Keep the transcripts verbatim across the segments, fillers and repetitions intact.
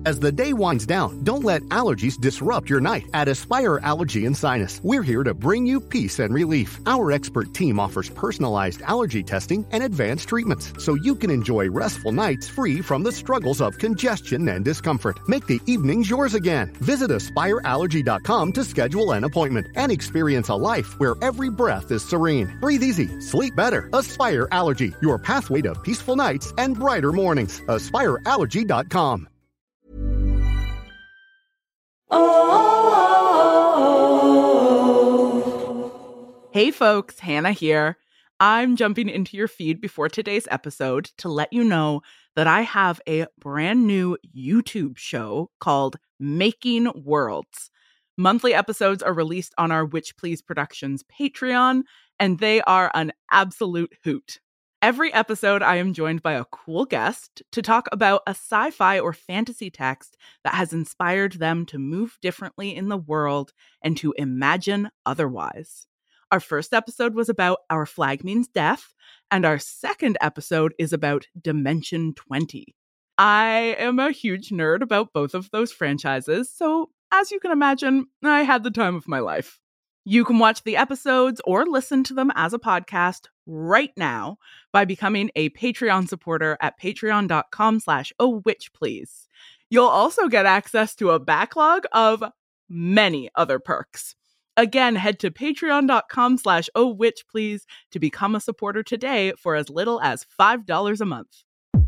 As the day winds down, don't let allergies disrupt your night. At Aspire Allergy and Sinus, we're here to bring you peace and relief. Our expert team offers personalized allergy testing and advanced treatments, so you can enjoy restful nights free from the struggles of congestion and discomfort. Make the evenings yours again. Visit aspire allergy dot com to schedule an appointment and experience a life where every breath is serene. Breathe easy, sleep better. Aspire Allergy, your pathway to peaceful nights and brighter mornings. aspire allergy dot com. Oh. Hey folks, Hannah here. I'm jumping into your feed before today's episode to let you know that I have a brand new YouTube show called Making Worlds. Monthly episodes are released on our Witch Please Productions Patreon, and they are an absolute hoot. Every episode, I am joined by a cool guest to talk about a sci-fi or fantasy text that has inspired them to move differently in the world and to imagine otherwise. Our first episode was about Our Flag Means Death, and our second episode is about Dimension twenty. I am a huge nerd about both of those franchises, so as you can imagine, I had the time of my life. You can watch the episodes or listen to them as a podcast right now by becoming a Patreon supporter at patreon.com slash oh witch please. You'll also get access to a backlog of many other perks. Again, head to patreon.com slash oh witch please to become a supporter today for as little as five dollars a month.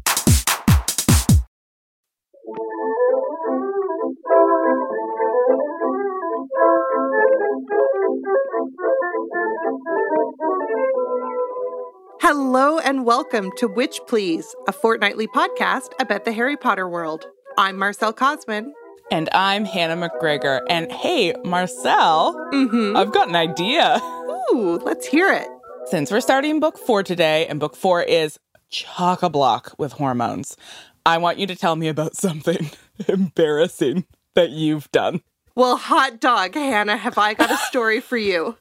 Hello and welcome to Witch Please, a fortnightly podcast about the Harry Potter world. I'm Marcelle Cosman. And I'm Hannah McGregor. And hey, Marcelle, Mm-hmm. I've got an idea. Ooh, let's hear it. Since we're starting book four today, and book four is chock-a-block with hormones, I want you to tell me about something embarrassing that you've done. Well, hot dog, Hannah, have I got a story for you.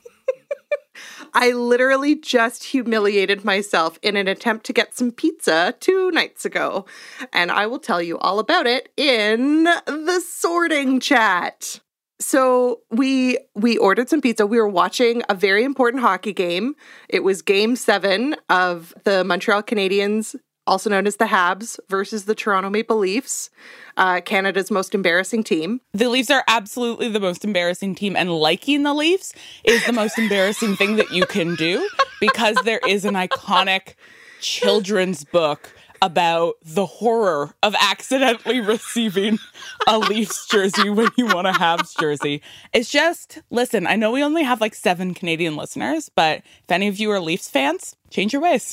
I literally just humiliated myself in an attempt to get some pizza two nights ago. And I will tell you all about it in the sorting chat. So we we ordered some pizza. We were watching a very important hockey game. It was game seven of the Montreal Canadiens, also known as the Habs, versus the Toronto Maple Leafs, uh, Canada's most embarrassing team. The Leafs are absolutely the most embarrassing team, and liking the Leafs is the most embarrassing thing that you can do, because there is an iconic children's book about the horror of accidentally receiving a Leafs jersey when you want a Habs jersey. It's just, listen, I know we only have like seven Canadian listeners, but if any of you are Leafs fans, change your ways.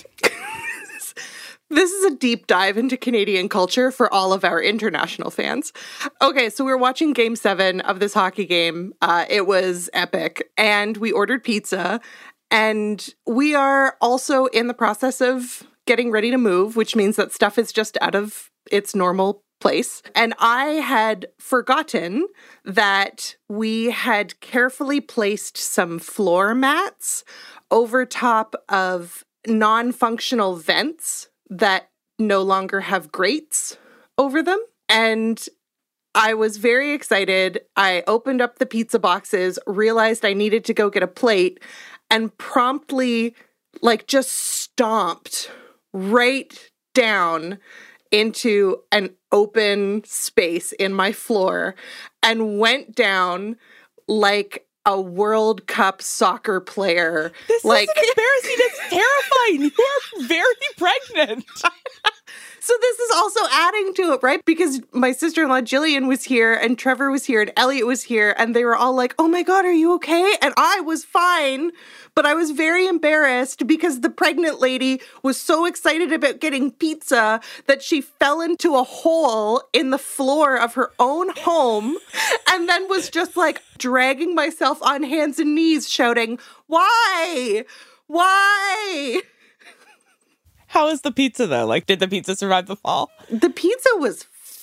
This is a deep dive into Canadian culture for all of our international fans. Okay, so we were watching game seven of this hockey game. Uh, it was epic. And we ordered pizza. And we are also in the process of getting ready to move, which means that stuff is just out of its normal place. And I had forgotten that we had carefully placed some floor mats over top of non-functional vents that no longer have grates over them. And I was very excited. I opened up the pizza boxes, realized I needed to go get a plate, and promptly, like, just stomped right down into an open space in my floor and went down like a World Cup soccer player. This like, isn't embarrassing. It's terrifying. You are very pregnant. So this is also adding to it, right? Because my sister-in-law Jillian was here and Trevor was here and Elliot was here and they were all like, oh my God, are you okay? And I was fine, but I was very embarrassed because the pregnant lady was so excited about getting pizza that she fell into a hole in the floor of her own home and then was just like dragging myself on hands and knees shouting, why? Why? How is the pizza, though? Like, did the pizza survive the fall? The pizza was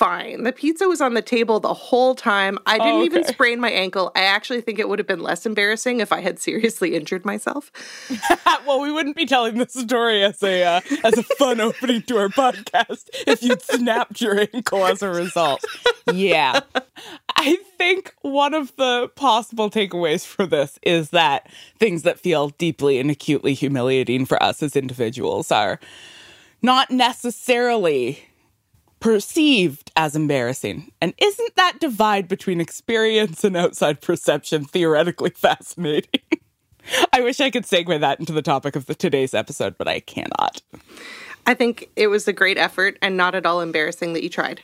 fine. The pizza was on the table the whole time. I didn't Oh, okay. even sprain my ankle. I actually think it would have been less embarrassing if I had seriously injured myself. Well, we wouldn't be telling this story as a uh, as a fun opening to our podcast if you'd snapped your ankle as a result. Yeah. I think one of the possible takeaways for this is that things that feel deeply and acutely humiliating for us as individuals are not necessarily perceived as embarrassing. And isn't that divide between experience and outside perception theoretically fascinating? I wish I could segue that into the topic of the today's episode, but I cannot. I think it was a great effort and not at all embarrassing that you tried.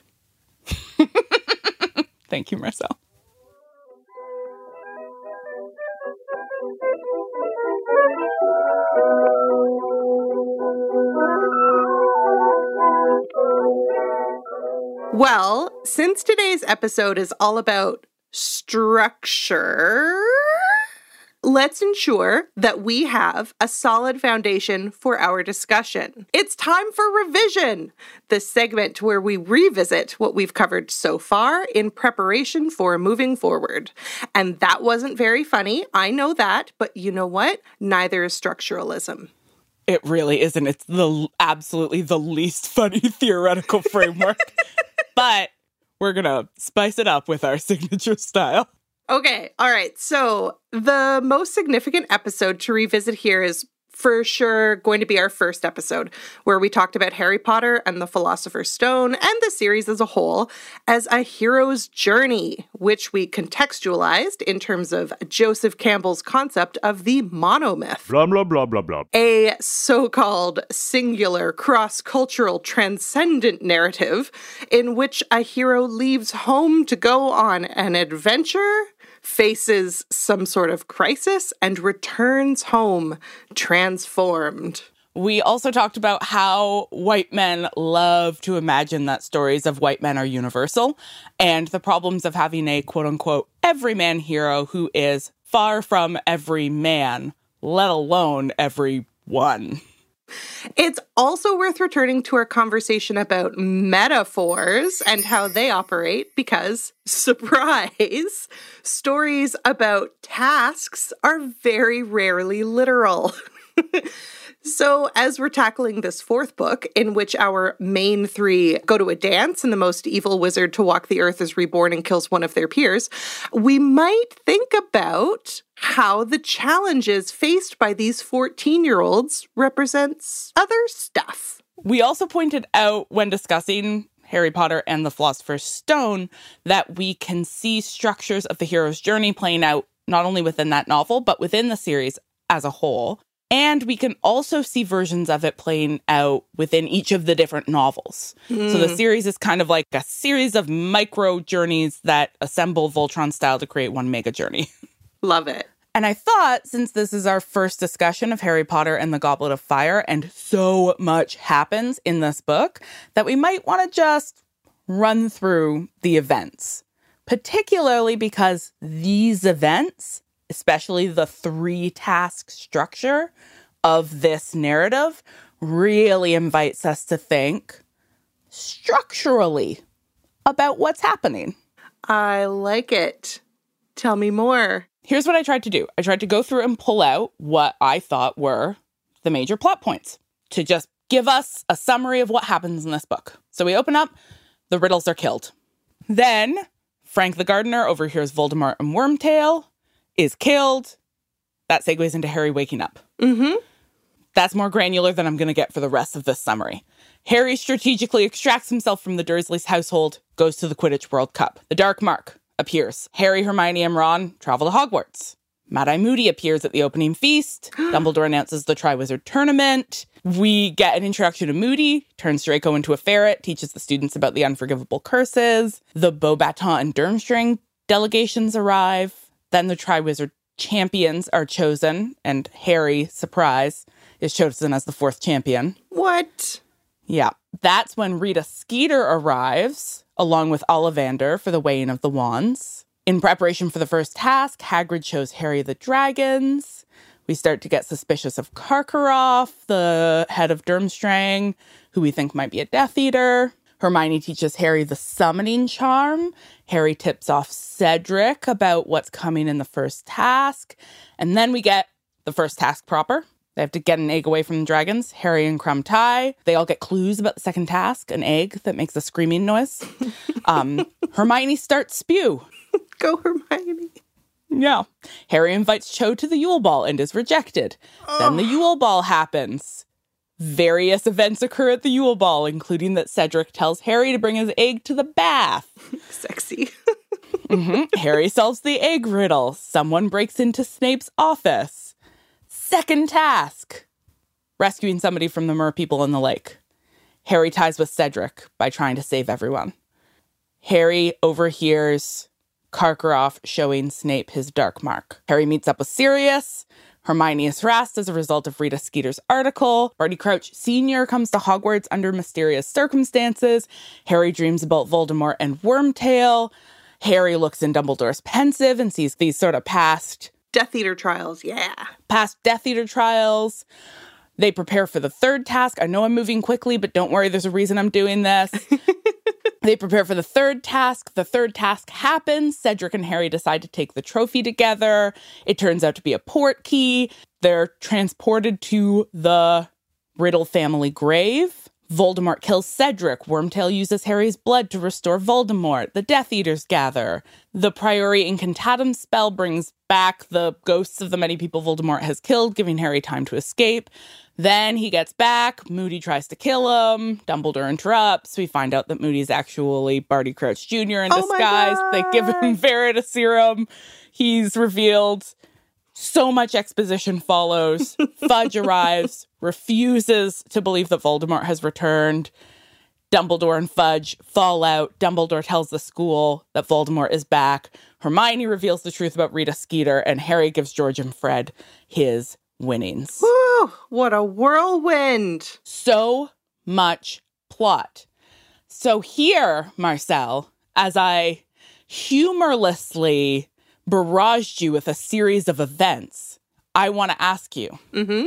Thank you, Marcel. Well, since today's episode is all about structure, let's ensure that we have a solid foundation for our discussion. It's time for revision, the segment where we revisit what we've covered so far in preparation for moving forward. And that wasn't very funny, I know that, but you know what? Neither is structuralism. It really isn't. It's the absolutely the least funny theoretical framework. But we're going to spice it up with our signature style. Okay, all right. So the most significant episode to revisit here is for sure going to be our first episode, where we talked about Harry Potter and the Philosopher's Stone and the series as a whole as a hero's journey, which we contextualized in terms of Joseph Campbell's concept of the monomyth. Blah, blah, blah, blah, blah. A so-called singular, cross-cultural, transcendent narrative in which a hero leaves home to go on an adventure, faces some sort of crisis, and returns home transformed. We also talked about how white men love to imagine that stories of white men are universal, and the problems of having a quote-unquote everyman hero who is far from every man, let alone every one. It's also worth returning to our conversation about metaphors and how they operate because, surprise, stories about tasks are very rarely literal. So as we're tackling this fourth book, in which our main three go to a dance and the most evil wizard to walk the earth is reborn and kills one of their peers, we might think about how the challenges faced by these fourteen-year-olds represents other stuff. We also pointed out when discussing Harry Potter and the Philosopher's Stone that we can see structures of the hero's journey playing out not only within that novel, but within the series as a whole. And we can also see versions of it playing out within each of the different novels. Mm. So the series is kind of like a series of micro journeys that assemble Voltron style to create one mega journey. Love it. And I thought, since this is our first discussion of Harry Potter and the Goblet of Fire, and so much happens in this book, that we might want to just run through the events. Particularly because these events, especially the three-task structure of this narrative, really invites us to think structurally about what's happening. I like it. Tell me more. Here's what I tried to do. I tried to go through and pull out what I thought were the major plot points to just give us a summary of what happens in this book. So we open up, the Riddles are killed. Then Frank the Gardener overhears Voldemort and Wormtail, is killed. That segues into Harry waking up. Mm-hmm. That's more granular than I'm going to get for the rest of this summary. Harry strategically extracts himself from the Dursleys' household, goes to the Quidditch World Cup. The Dark Mark appears. Harry, Hermione, and Ron travel to Hogwarts. Mad-Eye Moody appears at the opening feast. Dumbledore announces the Triwizard Tournament. We get an introduction to Moody, turns Draco into a ferret, teaches the students about the unforgivable curses. The Beauxbatons and Durmstrang delegations arrive. Then the Triwizard champions are chosen, and Harry, surprise, is chosen as the fourth champion. What? Yeah. That's when Rita Skeeter arrives, along with Ollivander, for the weighing of the wands. In preparation for the first task, Hagrid shows Harry the dragons. We start to get suspicious of Karkaroff, the head of Durmstrang, who we think might be a Death Eater. Hermione teaches Harry the summoning charm. Harry tips off Cedric about what's coming in the first task. And then we get the first task proper. They have to get an egg away from the dragons. Harry and Krum tie. They all get clues about the second task, an egg that makes a screaming noise. Um, Hermione starts spew. Go, Hermione. Yeah. Harry invites Cho to the Yule Ball and is rejected. Oh. Then the Yule Ball happens. Various events occur at the Yule Ball, including that Cedric tells Harry to bring his egg to the bath. Sexy. mm-hmm. Harry solves the egg riddle. Someone breaks into Snape's office. Second task. Rescuing somebody from the mer people in the lake. Harry ties with Cedric by trying to save everyone. Harry overhears Karkaroff showing Snape his dark mark. Harry meets up with Sirius. Hermione is harassed as a result of Rita Skeeter's article. Barty Crouch Senior comes to Hogwarts under mysterious circumstances. Harry dreams about Voldemort and Wormtail. Harry looks in Dumbledore's Pensieve and sees these sort of past... Death Eater trials, yeah. Past Death Eater trials. They prepare for the third task. I know I'm moving quickly, but don't worry, there's a reason I'm doing this. They prepare for the third task. The third task happens. Cedric and Harry decide to take the trophy together. It turns out to be a port key. They're transported to the Riddle family grave. Voldemort kills Cedric. Wormtail uses Harry's blood to restore Voldemort. The Death Eaters gather. The Priori Incantatem spell brings back the ghosts of the many people Voldemort has killed, giving Harry time to escape. Then he gets back. Moody tries to kill him. Dumbledore interrupts. We find out that Moody's actually Barty Crouch Junior in oh disguise. They give him Veritaserum. He's revealed. So much exposition follows. Fudge arrives, refuses to believe that Voldemort has returned. Dumbledore and Fudge fall out. Dumbledore tells the school that Voldemort is back. Hermione reveals the truth about Rita Skeeter, and Harry gives George and Fred his winnings. Woo! What a whirlwind! So much plot. So here, Marcel, as I humorlessly barraged you with a series of events, I want to ask you, mm-hmm.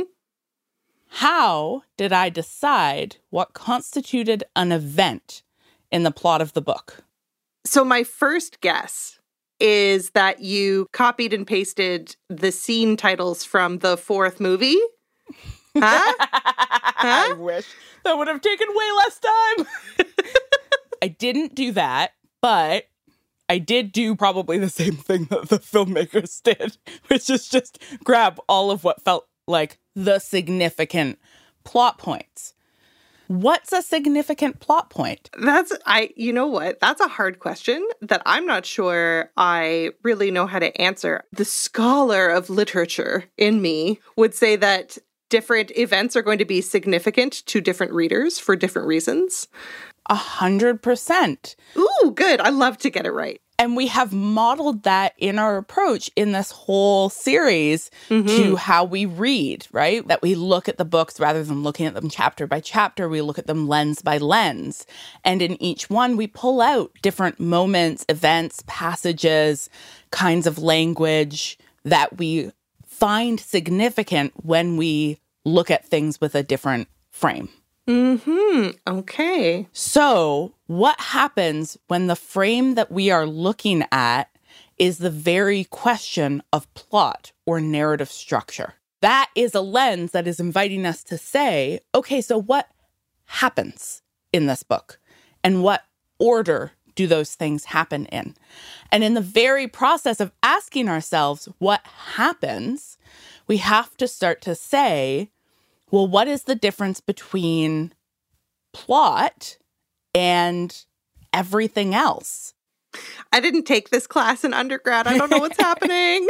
how did I decide what constituted an event in the plot of the book? So my first guess is that you copied and pasted the scene titles from the fourth movie. Huh? Huh? I wish that would have taken way less time. I didn't do that, but I did do probably the same thing that the filmmakers did, which is just grab all of what felt like the significant plot points. What's a significant plot point? That's, I, you know what? That's a hard question that I'm not sure I really know how to answer. The scholar of literature in me would say that different events are going to be significant to different readers for different reasons. A hundred percent. Ooh, good. I love to get it right. And we have modeled that in our approach in this whole series mm-hmm. to how we read, right? That we look at the books rather than looking at them chapter by chapter. We look at them lens by lens. And in each one, we pull out different moments, events, passages, kinds of language that we find significant when we look at things with a different frame. Mm-hmm. Okay. So what happens when the frame that we are looking at is the very question of plot or narrative structure? That is a lens that is inviting us to say, okay, so what happens in this book? And what order do those things happen in? And in the very process of asking ourselves what happens, we have to start to say, well, what is the difference between plot and everything else? I didn't take this class in undergrad. I don't know what's happening.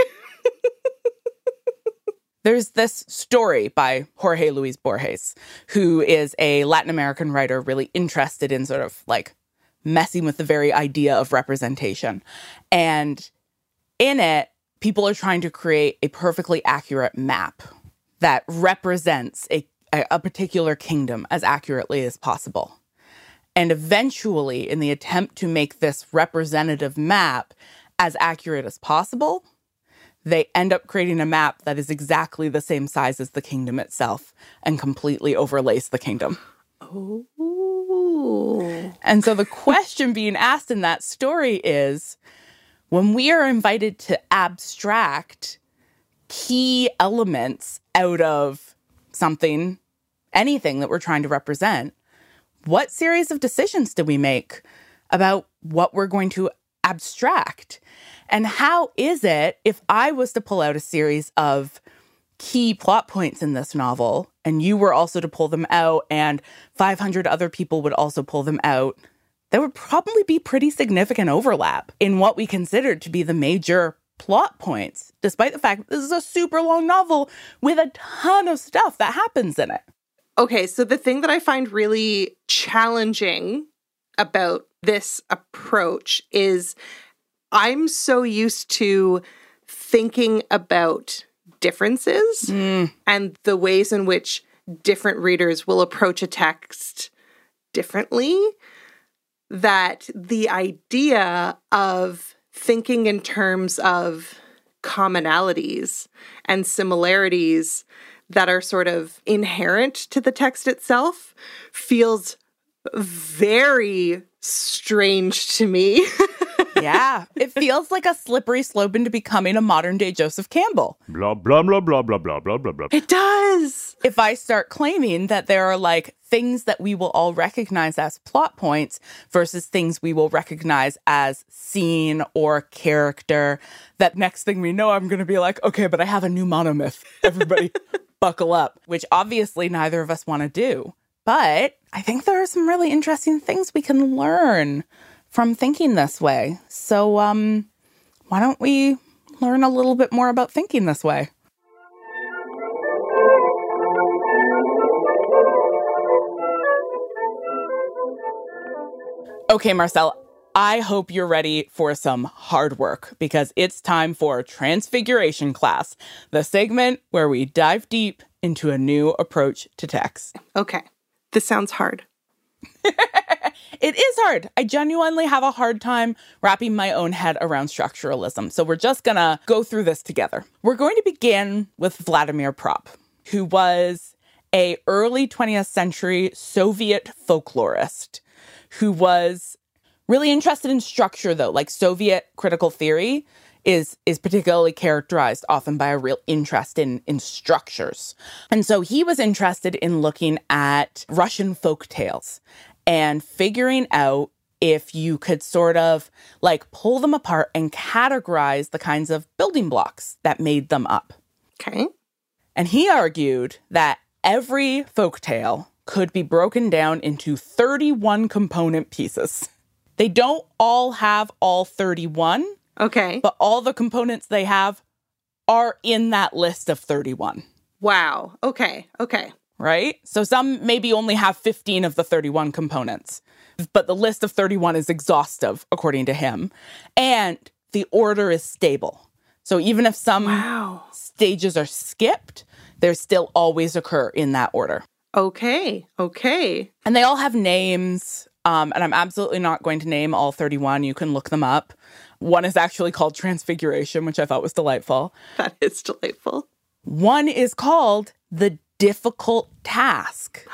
There's this story by Jorge Luis Borges, who is a Latin American writer really interested in sort of like messing with the very idea of representation. And in it, people are trying to create a perfectly accurate map that represents a, a particular kingdom as accurately as possible. And eventually, in the attempt to make this representative map as accurate as possible, they end up creating a map that is exactly the same size as the kingdom itself and completely overlays the kingdom. Oh, Ooh. And so the question being asked in that story is, when we are invited to abstract key elements out of something, anything that we're trying to represent, what series of decisions do we make about what we're going to abstract? And how is it if I was to pull out a series of key plot points in this novel, and you were also to pull them out, and five hundred other people would also pull them out, there would probably be pretty significant overlap in what we considered to be the major plot points, despite the fact that this is a super long novel with a ton of stuff that happens in it. Okay, so the thing that I find really challenging about this approach is I'm so used to thinking about differences mm. and the ways in which different readers will approach a text differently, that the idea of thinking in terms of commonalities and similarities that are sort of inherent to the text itself feels very strange to me. Yeah, it feels like a slippery slope into becoming a modern-day Joseph Campbell. Blah, blah, blah, blah, blah, blah, blah, blah, blah. It does. If I start claiming that there are, like, things that we will all recognize as plot points versus things we will recognize as scene or character, that next thing we know, I'm going to be like, okay, but I have a new monomyth. Everybody buckle up, which obviously neither of us want to do. But I think there are some really interesting things we can learn from thinking this way. So um, why don't we learn a little bit more about thinking this way? Okay, Marcel, I hope you're ready for some hard work, because it's time for Transfiguration Class, the segment where we dive deep into a new approach to text. Okay, this sounds hard. It is hard. I genuinely have a hard time wrapping my own head around structuralism. So we're just going to go through this together. We're going to begin with Vladimir Propp, who was a early twentieth century Soviet folklorist who was really interested in structure, though. Like, Soviet critical theory is is particularly characterized often by a real interest in, in structures. And so he was interested in looking at Russian folk tales and figuring out if you could sort of like pull them apart and categorize the kinds of building blocks that made them up. Okay. And he argued that every folktale could be broken down into thirty-one component pieces. They don't all have all thirty-one. Okay. But all the components they have are in that list of thirty-one. Wow. Okay. Okay. Right? So some maybe only have fifteen of the thirty-one components, but the list of thirty-one is exhaustive, according to him. And the order is stable. So even if some wow. stages are skipped, they still always occur in that order. Okay. Okay. And they all have names. Um, and I'm absolutely not going to name all thirty-one. You can look them up. One is actually called Transfiguration, which I thought was delightful. That is delightful. One is called The Difficult Task.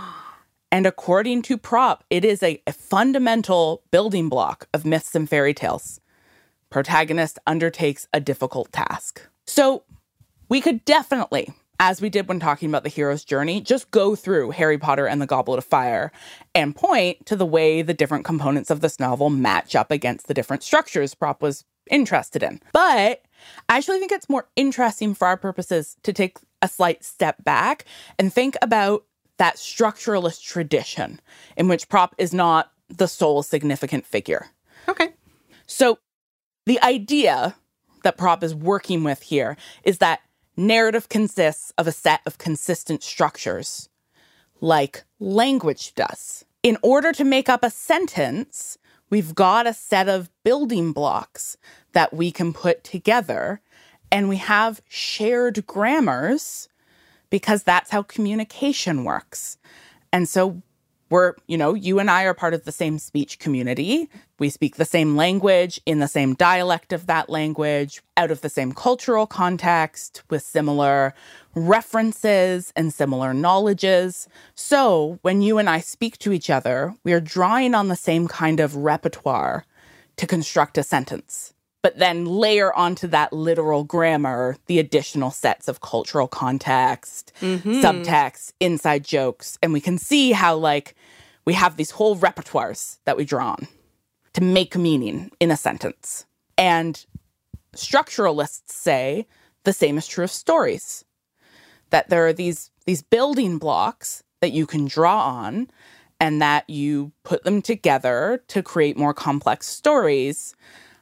And according to Propp, it is a, a fundamental building block of myths and fairy tales. Protagonist undertakes a difficult task. So we could definitely, as we did when talking about the hero's journey, just go through Harry Potter and the Goblet of Fire and point to the way the different components of this novel match up against the different structures Propp was interested in. But I actually think it's more interesting for our purposes to take a slight step back and think about that structuralist tradition in which Propp is not the sole significant figure. Okay. So the idea that Propp is working with here is that narrative consists of a set of consistent structures, like language does. In order to make up a sentence, we've got a set of building blocks that we can put together, and we have shared grammars because that's how communication works. And so we're, you know, you and I are part of the same speech community. We speak the same language in the same dialect of that language, out of the same cultural context, with similar references and similar knowledges. So when you and I speak to each other, we are drawing on the same kind of repertoire to construct a sentence, but then layer onto that literal grammar the additional sets of cultural context, mm-hmm. subtext, inside jokes. And we can see how, like, we have these whole repertoires that we draw on to make meaning in a sentence. And structuralists say the same is true of stories, that there are these, these building blocks that you can draw on and that you put them together to create more complex stories.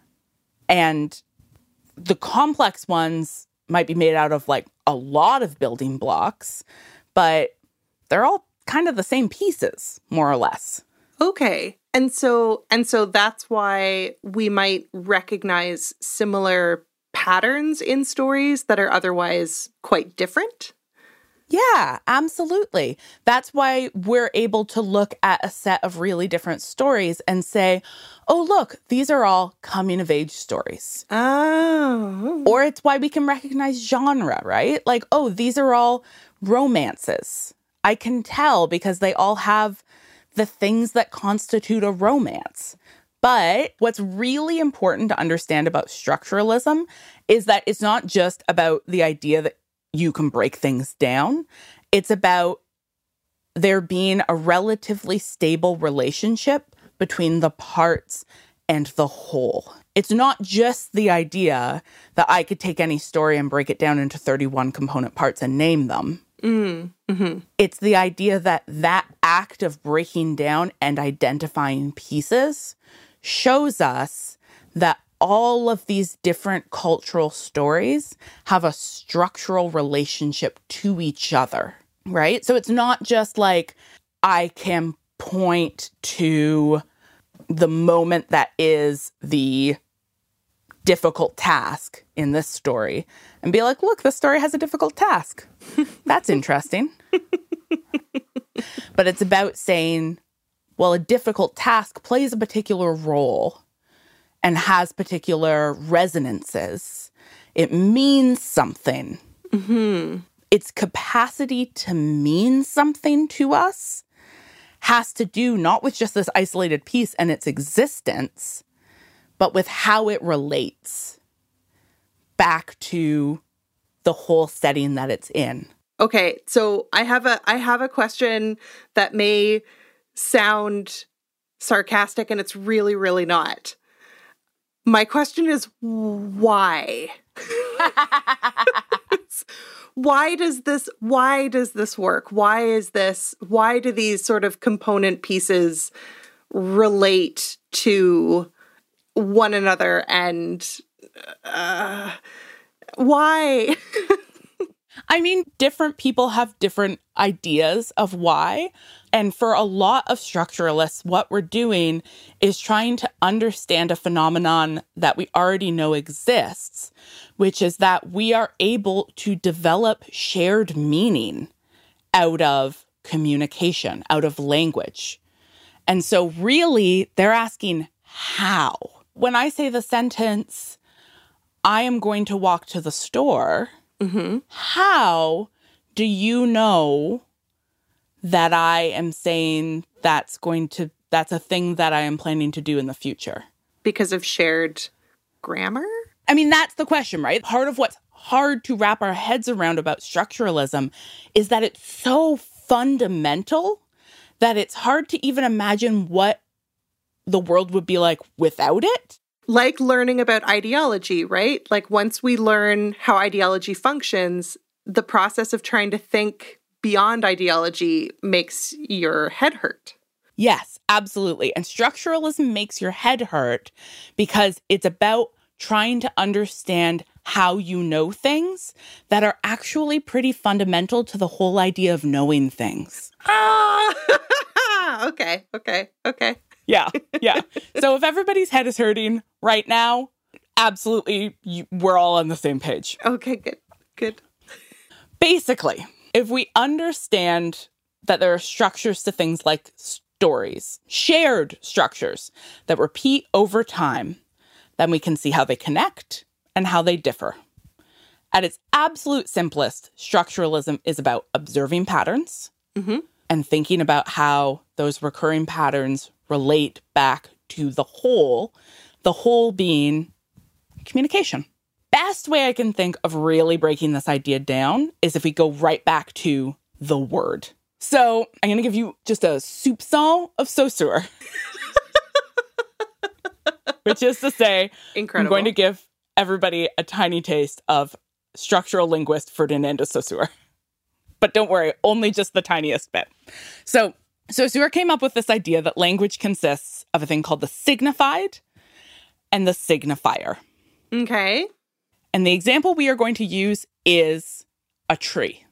And the complex ones might be made out of, like, a lot of building blocks, but they're all kind of the same pieces, more or less. Okay. And so and so that's why we might recognize similar patterns in stories that are otherwise quite different. Yeah, absolutely. That's why we're able to look at a set of really different stories and say, oh, look, these are all coming-of-age stories. Oh. Or it's why we can recognize genre, right? Like, oh, these are all romances. I can tell because they all have the things that constitute a romance. But what's really important to understand about structuralism is that it's not just about the idea that you can break things down. It's about there being a relatively stable relationship between the parts and the whole. It's not just the idea that I could take any story and break it down into thirty-one component parts and name them. Mm, mm-hmm. It's the idea that that act of breaking down and identifying pieces shows us that all of these different cultural stories have a structural relationship to each other, right? So it's not just like I can point to the moment that is the difficult task in this story and be like, look, this story has a difficult task. That's interesting. But it's about saying, well, a difficult task plays a particular role and has particular resonances. It means something. Mm-hmm. Its capacity to mean something to us has to do not with just this isolated piece and its existence, but with how it relates back to the whole setting that it's in. Okay, so I have a I have a question that may sound sarcastic, and it's really, really not. My question is, why? Why does this, why does this work? Why is this, why do these sort of component pieces relate to one another, and uh, why? I mean, different people have different ideas of why. And for a lot of structuralists, what we're doing is trying to understand a phenomenon that we already know exists, which is that we are able to develop shared meaning out of communication, out of language. And so really, they're asking how. When I say the sentence, I am going to walk to the store, mm-hmm. how do you know that I am saying that's going to, that's a thing that I am planning to do in the future? Because of shared grammar? I mean, that's the question, right? Part of what's hard to wrap our heads around about structuralism is that it's so fundamental that it's hard to even imagine what the world would be like without it. Like learning about ideology, right? Like once we learn how ideology functions, the process of trying to think beyond ideology makes your head hurt. Yes, absolutely. And structuralism makes your head hurt because it's about trying to understand how you know things that are actually pretty fundamental to the whole idea of knowing things. Ah, okay, okay, okay. Yeah, yeah. So if everybody's head is hurting right now, absolutely, you, we're all on the same page. Okay, good, good. Basically, if we understand that there are structures to things like stories, shared structures that repeat over time, then we can see how they connect and how they differ. At its absolute simplest, structuralism is about observing patterns Mm-hmm. and thinking about how those recurring patterns relate back to the whole, the whole being communication. Best way I can think of really breaking this idea down is if we go right back to the word. So I'm going to give you just a soupçon of Saussure. Which is to say, Incredible. I'm going to give everybody a tiny taste of structural linguist Ferdinand de Saussure. But don't worry, only just the tiniest bit. So Saussure came up with this idea that language consists of a thing called the signified and the signifier. Okay. And the example we are going to use is a tree.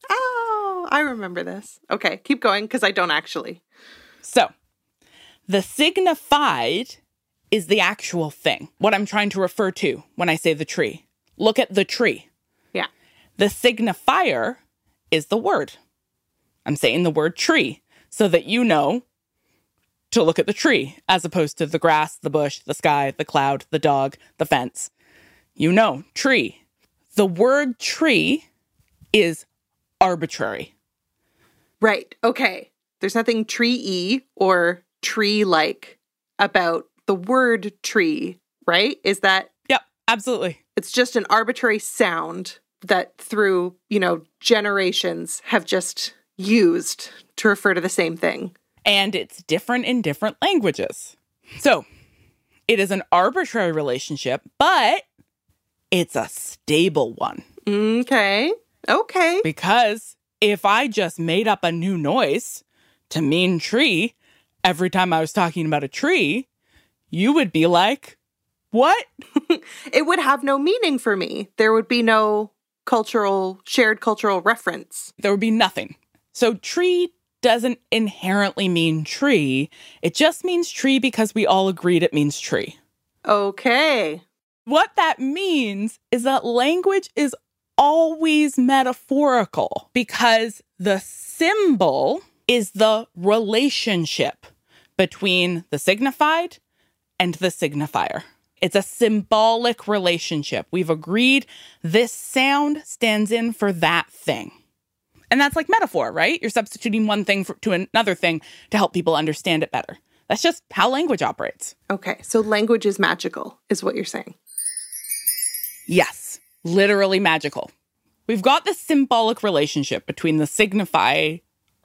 Oh, I remember this. Okay, keep going, because I don't actually. So the signified is the actual thing, what I'm trying to refer to when I say the tree. Look at the tree. Yeah. The signifier is the word. I'm saying the word tree so that you know to look at the tree as opposed to the grass, the bush, the sky, the cloud, the dog, the fence. You know, tree. The word tree is arbitrary. Right. Okay. There's nothing tree-y or tree-like about the word tree, right? Is that... Yep, absolutely. It's just an arbitrary sound that through, you know, generations have just used to refer to the same thing. And it's different in different languages. So it is an arbitrary relationship, but it's a stable one. Okay. Okay. Because if I just made up a new noise to mean tree every time I was talking about a tree, you would be like, what? It would have no meaning for me. There would be no cultural, shared cultural reference. There would be nothing. So tree doesn't inherently mean tree. It just means tree because we all agreed it means tree. Okay. What that means is that language is always metaphorical because the symbol is the relationship between the signified and the signifier. It's a symbolic relationship. We've agreed this sound stands in for that thing. And that's like metaphor, right? You're substituting one thing for, to another thing to help people understand it better. That's just how language operates. Okay. So language is magical, is what you're saying. Yes, literally magical. We've got this symbolic relationship between the signifier,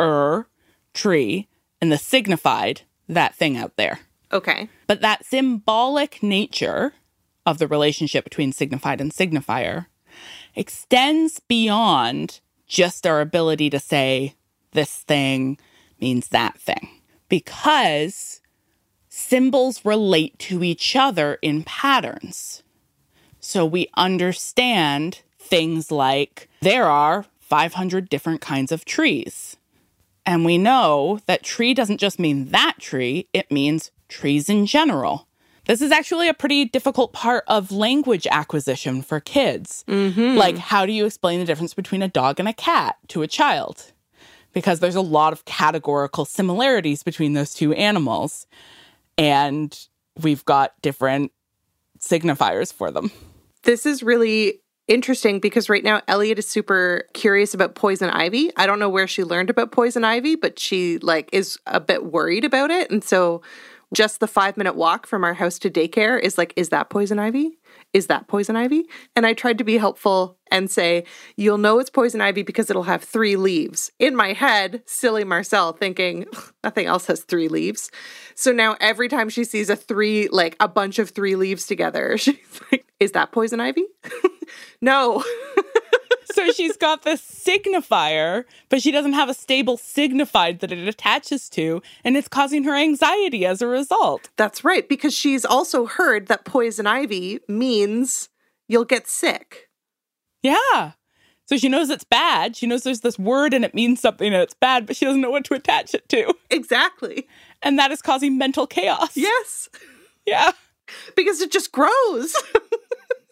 tree, and the signified, that thing out there. Okay. But that symbolic nature of the relationship between signified and signifier extends beyond just our ability to say this thing means that thing. Because symbols relate to each other in patterns. So we understand things like there are five hundred different kinds of trees. And we know that tree doesn't just mean that tree, it means trees in general. This is actually a pretty difficult part of language acquisition for kids. Mm-hmm. Like, how do you explain the difference between a dog and a cat to a child? Because there's a lot of categorical similarities between those two animals. And we've got different signifiers for them. This is really interesting because right now Elliot is super curious about poison ivy. I don't know where she learned about poison ivy, but she like is a bit worried about it. And so just the five minute walk from our house to daycare is like, is that poison ivy? Is that poison ivy? And I tried to be helpful and say, you'll know it's poison ivy because it'll have three leaves. In my head, silly Marcel thinking, nothing else has three leaves. So now every time she sees a three, like a bunch of three leaves together, she's like, is that poison ivy? No. So she's got this signifier, but she doesn't have a stable signified that it attaches to, and it's causing her anxiety as a result. That's right, because she's also heard that poison ivy means you'll get sick. Yeah. So she knows it's bad. She knows there's this word and it means something and it's bad, but she doesn't know what to attach it to. Exactly. And that is causing mental chaos. Yes. Yeah. Because it just grows.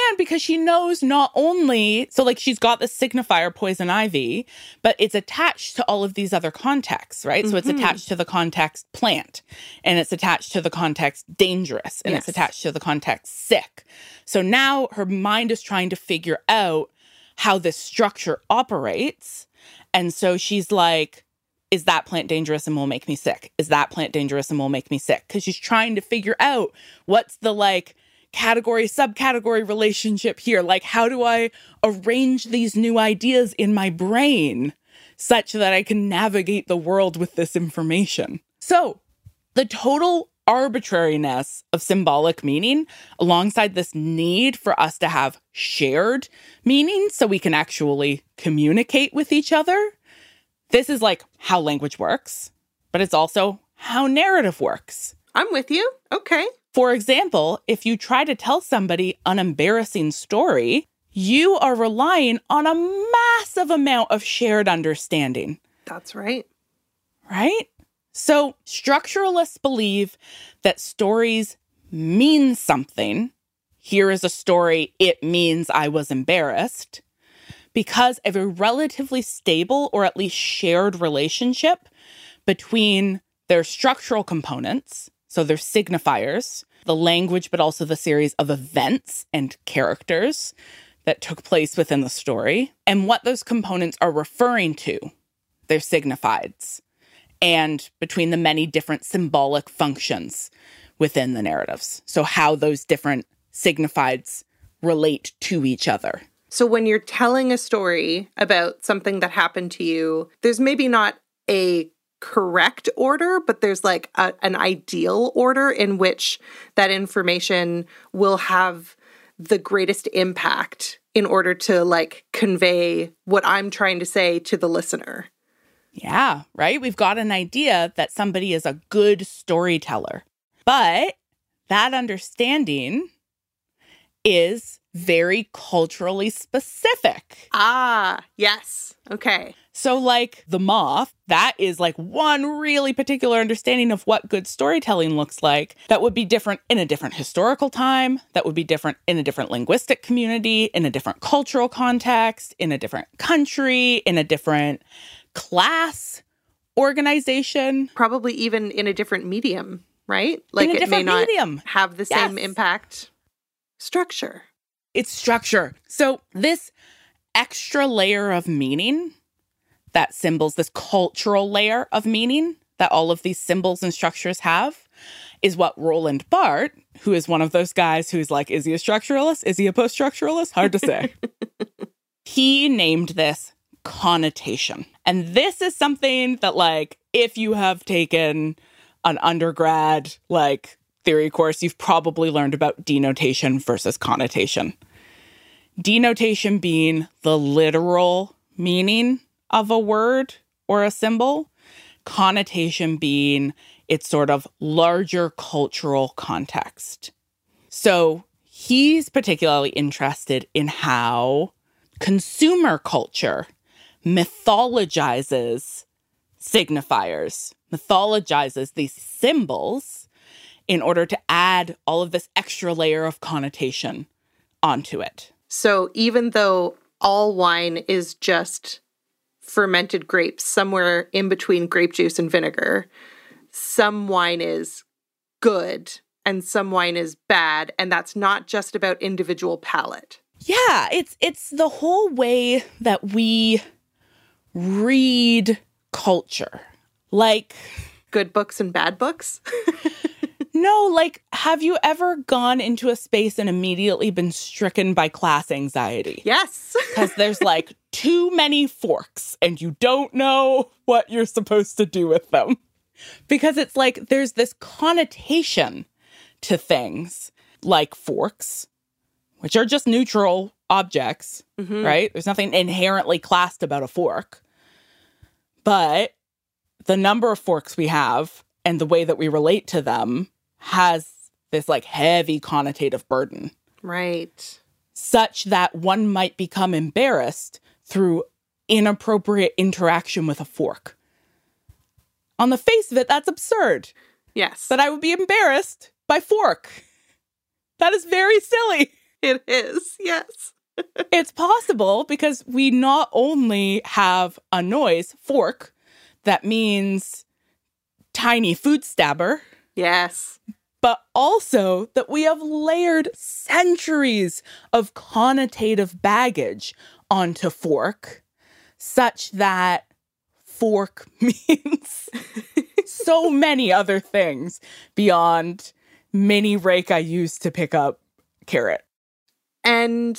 And because she knows not only, so like she's got the signifier poison ivy, but it's attached to all of these other contexts, right? Mm-hmm. So it's attached to the context plant, and it's attached to the context dangerous, and yes. it's attached to the context sick. So now her mind is trying to figure out how this structure operates. And so she's like, is that plant dangerous and will make me sick? Is that plant dangerous and will make me sick? Because she's trying to figure out what's the like category, subcategory relationship here. Like, how do I arrange these new ideas in my brain such that I can navigate the world with this information? So the total arbitrariness of symbolic meaning, alongside this need for us to have shared meaning so we can actually communicate with each other. This is like how language works, but it's also how narrative works. I'm with you. Okay. For example, if you try to tell somebody an embarrassing story, you are relying on a massive amount of shared understanding. That's right. Right? So structuralists believe that stories mean something. Here is a story, it means I was embarrassed, because of a relatively stable or at least shared relationship between their structural components, so their signifiers, the language, but also the series of events and characters that took place within the story, and what those components are referring to, their signifieds, and between the many different symbolic functions within the narratives. So how those different signifieds relate to each other. So when you're telling a story about something that happened to you, there's maybe not a correct order, but there's like a, an ideal order in which that information will have the greatest impact in order to like convey what I'm trying to say to the listener. Yeah, right? We've got an idea that somebody is a good storyteller, but that understanding is very culturally specific. Ah, yes. Okay. So like The Moth, that is like one really particular understanding of what good storytelling looks like that would be different in a different historical time, that would be different in a different linguistic community, in a different cultural context, in a different country, in a different class organization. Probably even in a different medium, right? Like in a it may not medium. have the Yes. same impact. Structure. It's structure. So this extra layer of meaning that symbols, this cultural layer of meaning that all of these symbols and structures have, is what Roland Barthes, who is one of those guys who's like, is he a structuralist? Is he a post-structuralist? Hard to say. He named this connotation. And this is something that, like, if you have taken an undergrad, like, theory course, you've probably learned about denotation versus connotation. Denotation being the literal meaning of a word or a symbol. Connotation being its sort of larger cultural context. So he's particularly interested in how consumer culture mythologizes signifiers, mythologizes these symbols in order to add all of this extra layer of connotation onto it. So even though all wine is just fermented grapes somewhere in between grape juice and vinegar, some wine is good and some wine is bad, and that's not just about individual palate. Yeah, it's it's the whole way that we read culture. Like good books and bad books? No, like, have you ever gone into a space and immediately been stricken by class anxiety? Yes. Because there's like too many forks and you don't know what you're supposed to do with them. Because it's like there's this connotation to things like forks, which are just neutral objects, mm-hmm. right? There's nothing inherently classed about a fork. But the number of forks we have and the way that we relate to them has this like heavy connotative burden. Right. Such that one might become embarrassed through inappropriate interaction with a fork. On the face of it, that's absurd. Yes. That I would be embarrassed by fork. That is very silly. It is, yes. It's possible because we not only have a noise, fork, that means tiny food stabber. Yes. But also that we have layered centuries of connotative baggage onto fork, such that fork means so many other things beyond mini rake I used to pick up carrot. And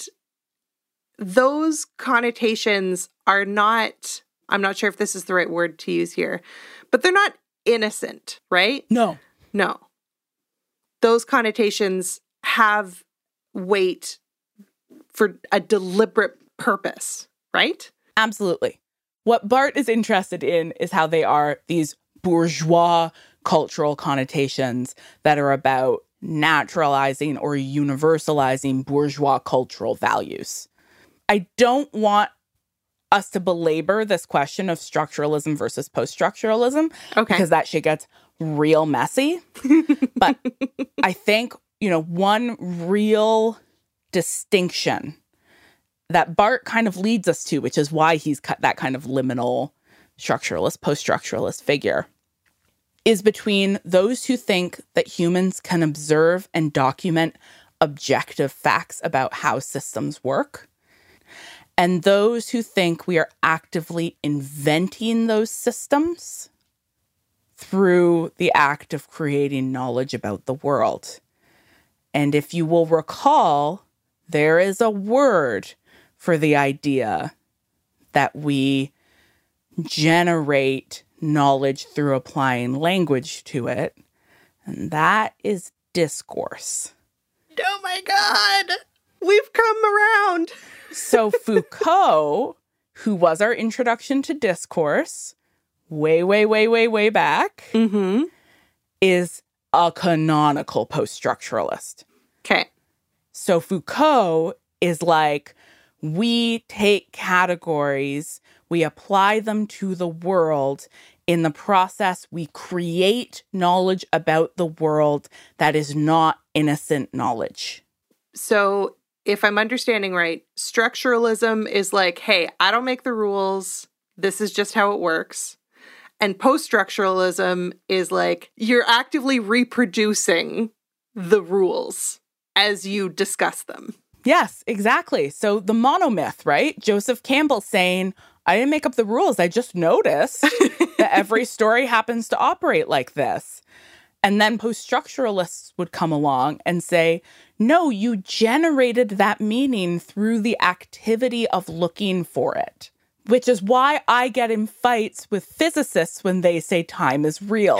those connotations are not, I'm not sure if this is the right word to use here, but they're not innocent, right? No. No. Those connotations have weight for a deliberate purpose, right? Absolutely. What Bart is interested in is how they are these bourgeois cultural connotations that are about naturalizing or universalizing bourgeois cultural values. I don't want us to belabor this question of structuralism versus post-structuralism, okay, because that shit gets real messy. But I think, you know, one real distinction that Bart kind of leads us to, which is why he's cut that kind of liminal structuralist, post-structuralist figure, is between those who think that humans can observe and document objective facts about how systems work, and those who think we are actively inventing those systems through the act of creating knowledge about the world. And if you will recall, there is a word for the idea that we generate knowledge through applying language to it, and that is discourse. Oh my God! We've come around! So Foucault, who was our introduction to discourse way, way, way, way, way back, mm-hmm. is a canonical post-structuralist. Okay. So Foucault is like, we take categories, we apply them to the world. In the process, we create knowledge about the world that is not innocent knowledge. So if I'm understanding right, structuralism is like, hey, I don't make the rules. This is just how it works. And post-structuralism is like, you're actively reproducing the rules as you discuss them. Yes, exactly. So the monomyth, right? Joseph Campbell saying, I didn't make up the rules. I just noticed that every story happens to operate like this. And then post-structuralists would come along and say, no, you generated that meaning through the activity of looking for it, which is why I get in fights with physicists when they say time is real.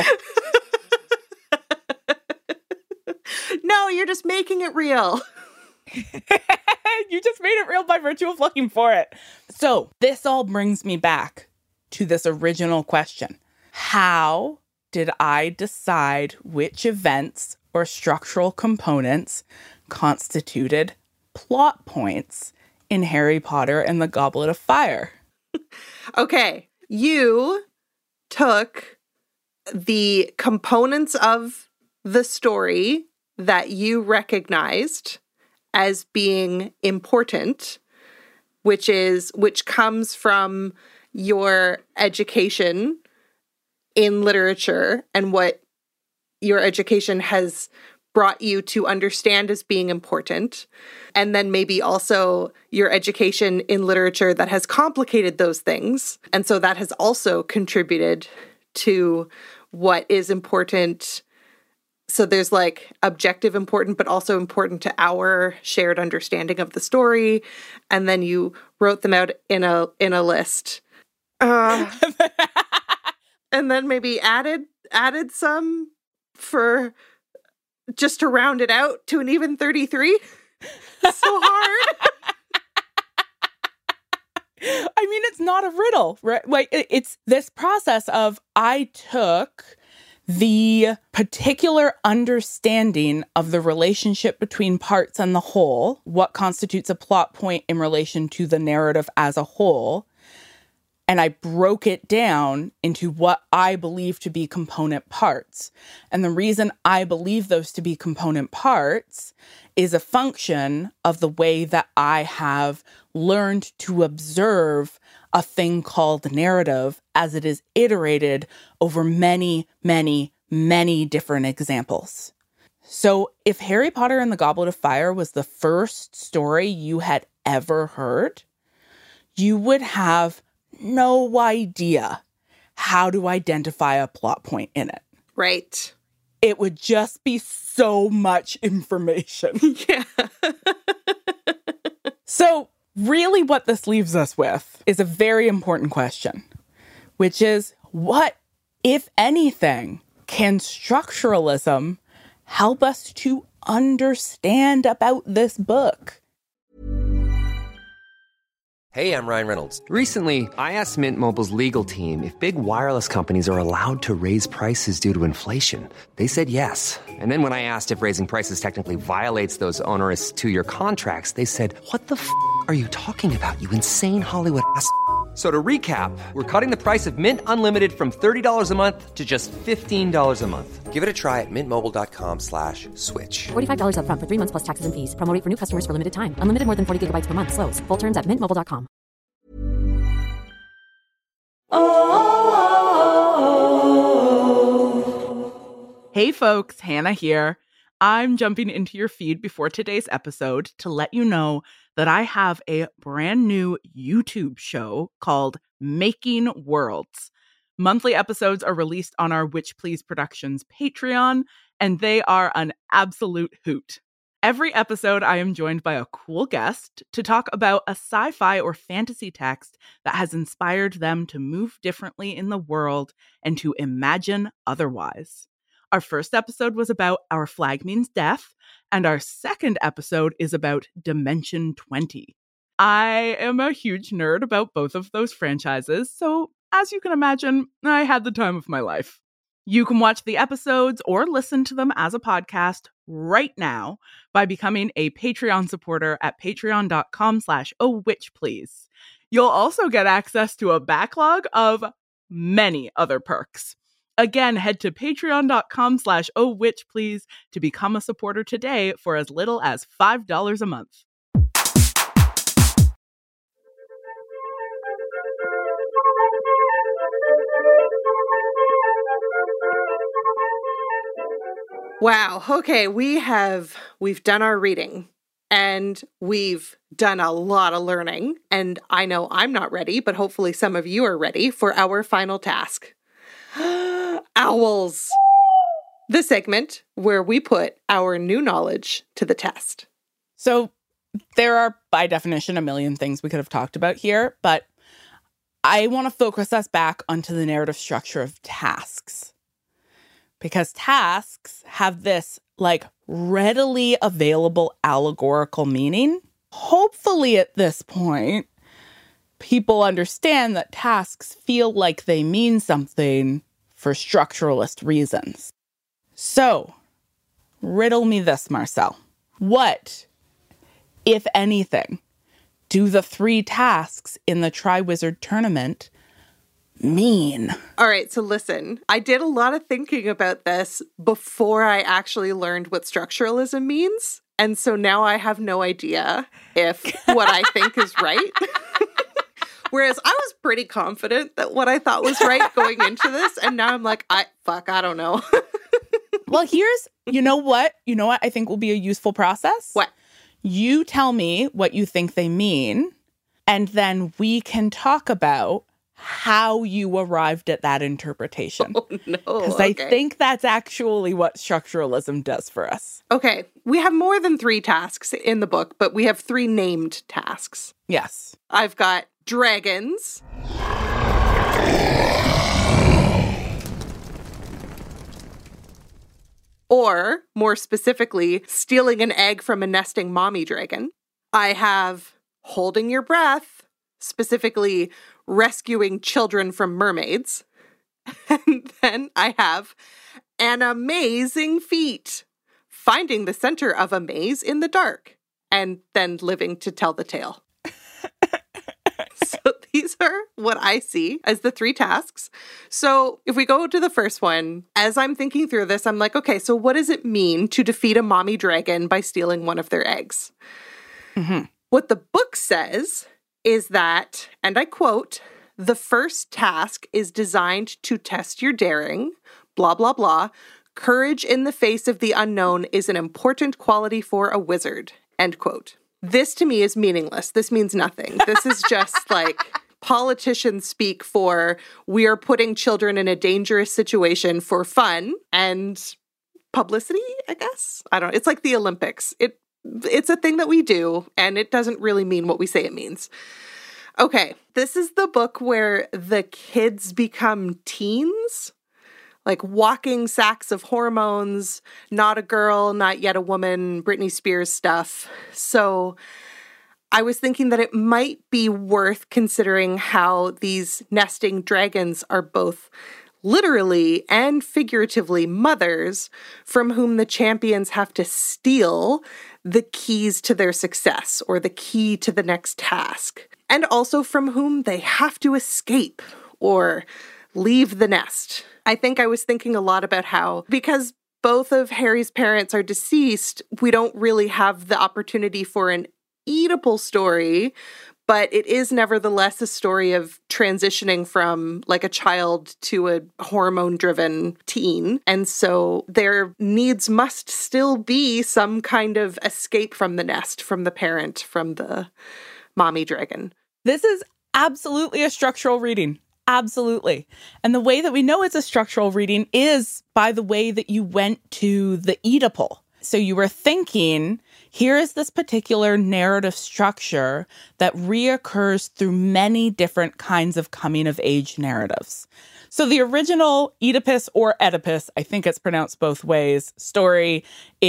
No, you're just making it real. You just made it real by virtue of looking for it. So this all brings me back to this original question. How did I decide which events or structural components constituted plot points in Harry Potter and the Goblet of Fire? Okay, you took the components of the story that you recognized as being important, which is which comes from your education in literature and what your education has brought you to understand as being important, and then maybe also your education in literature that has complicated those things, and so that has also contributed to what is important. So there's like objective important, but also important to our shared understanding of the story. And then you wrote them out in a in a list. Uh, and then maybe added added some for just to round it out to an even thirty-three. So hard. I mean, it's not a riddle, right? Like, it's this process of I took the particular understanding of the relationship between parts and the whole, what constitutes a plot point in relation to the narrative as a whole, and I broke it down into what I believe to be component parts. And the reason I believe those to be component parts is a function of the way that I have learned to observe a thing called narrative as it is iterated over many, many, many different examples. So if Harry Potter and the Goblet of Fire was the first story you had ever heard, you would have no idea how to identify a plot point in it. Right. It would just be so much information. Yeah. So really what this leaves us with is a very important question, which is what, if anything, can structuralism help us to understand about this book? Hey, I'm Ryan Reynolds. Recently, I asked Mint Mobile's legal team if big wireless companies are allowed to raise prices due to inflation. They said yes. And then when I asked if raising prices technically violates those onerous two-year contracts, they said, what the f*** are you talking about, you insane Hollywood ass f- So to recap, we're cutting the price of Mint Unlimited from thirty dollars a month to just fifteen dollars a month. Give it a try at mintmobile.com slash switch. forty-five dollars up front for three months plus taxes and fees. Promo rate for new customers for limited time. Unlimited more than forty gigabytes per month. Slows full terms at mint mobile dot com. Hey folks, Hannah here. I'm jumping into your feed before today's episode to let you know that I have a brand new YouTube show called Making Worlds. Monthly episodes are released on our Witch Please Productions Patreon, and they are an absolute hoot. Every episode, I am joined by a cool guest to talk about a sci-fi or fantasy text that has inspired them to move differently in the world and to imagine otherwise. Our first episode was about Our Flag Means Death, and our second episode is about Dimension twenty. I am a huge nerd about both of those franchises, so as you can imagine, I had the time of my life. You can watch the episodes or listen to them as a podcast right now by becoming a Patreon supporter at patreon.com slash oh witch please. You'll also get access to a backlog of many other perks. Again, head to patreon.com slash oh witch please to become a supporter today for as little as five dollars a month. Wow. Okay, we have we've done our reading and we've done a lot of learning, and I know I'm not ready, but hopefully some of you are ready for our final task. Owls. The segment where we put our new knowledge to the test. So there are, by definition, a million things we could have talked about here, but I want to focus us back onto the narrative structure of tasks. Because tasks have this, like, readily available allegorical meaning. Hopefully at this point, people understand that tasks feel like they mean something for structuralist reasons. So, riddle me this, Marcel. What, if anything, do the three tasks in the Triwizard Tournament mean? All right, so listen, I did a lot of thinking about this before I actually learned what structuralism means. And so now I have no idea if what I think is right. Whereas I was pretty confident that what I thought was right going into this. And now I'm like, I fuck, I don't know. Well, here's, you know what? You know what I think will be a useful process? What? You tell me what you think they mean, and then we can talk about how you arrived at that interpretation. Oh, no. Because okay. I think that's actually what structuralism does for us. Okay. We have more than three tasks in the book, but we have three named tasks. Yes. I've got dragons. Or, more specifically, stealing an egg from a nesting mommy dragon. I have holding your breath, specifically rescuing children from mermaids. And then I have an amazing feat, finding the center of a maze in the dark, and then living to tell the tale. So these these are what I see as the three tasks. So if we go to the first one, as I'm thinking through this, I'm like, okay, so what does it mean to defeat a mommy dragon by stealing one of their eggs? Mm-hmm. What the book says is that, and I quote, the first task is designed to test your daring, blah, blah, blah. Courage in the face of the unknown is an important quality for a wizard, end quote. This to me is meaningless. This means nothing. This is just like politicians speak for we are putting children in a dangerous situation for fun and publicity, I guess. I don't know. It's like the Olympics. It It's a thing that we do, and it doesn't really mean what we say it means. Okay, this is the book where the kids become teens, like walking sacks of hormones, not a girl, not yet a woman, Britney Spears stuff. So I was thinking that it might be worth considering how these nesting dragons are both literally and figuratively mothers from whom the champions have to steal the keys to their success or the key to the next task, and also from whom they have to escape or leave the nest. I think I was thinking a lot about how, because both of Harry's parents are deceased, we don't really have the opportunity for an eatable story, but it is nevertheless a story of transitioning from like a child to a hormone-driven teen. And so there needs must still be some kind of escape from the nest, from the parent, from the mommy dragon. This is absolutely a structural reading. Absolutely. And the way that we know it's a structural reading is by the way that you went to the Oedipal. So you were thinking, here is this particular narrative structure that reoccurs through many different kinds of coming-of-age narratives. So the original Oedipus or Oedipus, I think it's pronounced both ways, story